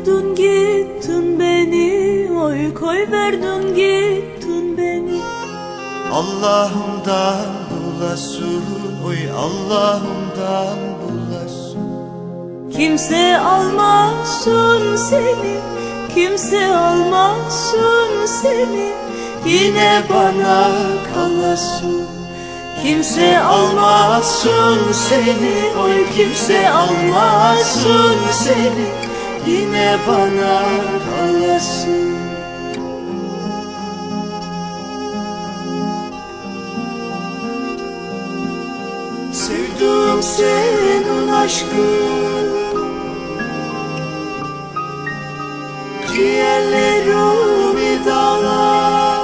verdin gittin beni, oy koy verdin gittin beni. Allah'ımdan bulasın, oy Allah'ımdan bulasın. Kimse almasın seni, kimse almasın seni, Yine bana kalasın. Kimse almasın seni, oy kimse almasın seni, yine bana kalasın. Sevdim senin aşkın, ciğerlerimi dağlar.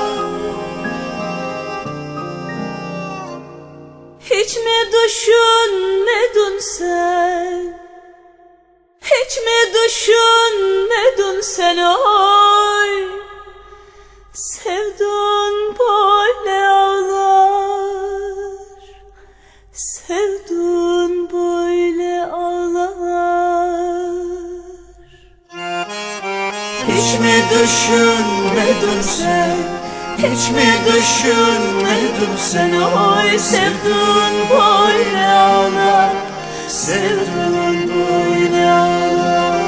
Hiç mi düşünmedin sen? Hiç mi düşünmedin sen oy? Sevdun böyle ağlar, sevdun böyle ağlar. Hiç mi düşünmedin sen? Hiç mi düşünmedin sen? Oy sevdun böyle ağlar, sevdun böyle ağlar.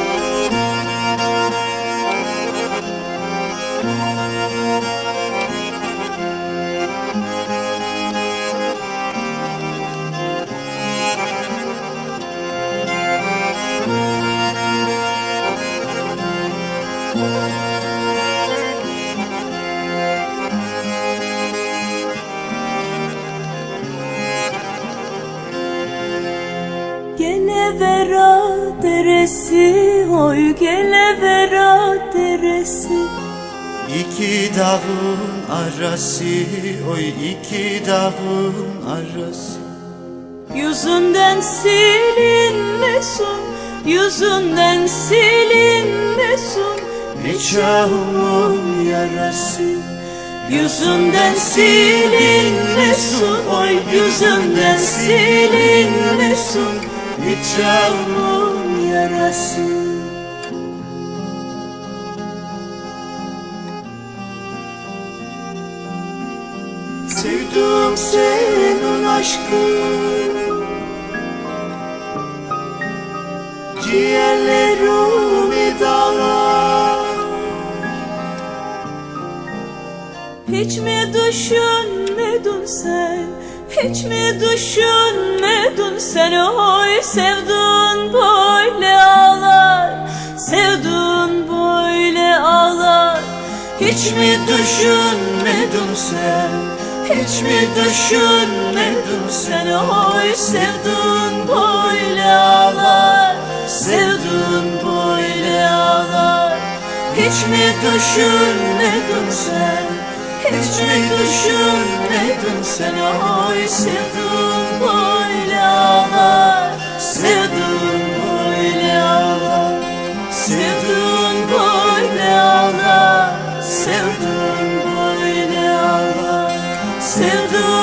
Gelevera deresi, oy gelevera deresi. İki dağın arası, oy iki dağın arası. Yüzünden silinmesin, yüzünden silinmesin Nikahımın yarası. yüzünden silinmesin, oy yüzünden silinmesin Nikahımın yarası. Sevdim senin aşkın, ciğerlerimi dağlar. Hiç mi düşünmedin sen? Hiç mi düşünmedin sen? Oy sevdun böyle ağlar, sevdun böyle ağlar. Hiç mi düşünmedin sen? Hiç mi düşünmedin sen? Oy sevdun böyle ağlar, sevdun böyle ağlar. Hiç mi düşünmedin sen? Hiç mi düşünmedin sen? Oy sevdun böyle ağlar, sevdun böyle ağlar. Sevdun böyle ağlar, sevdun böyle ağlar. Sevdun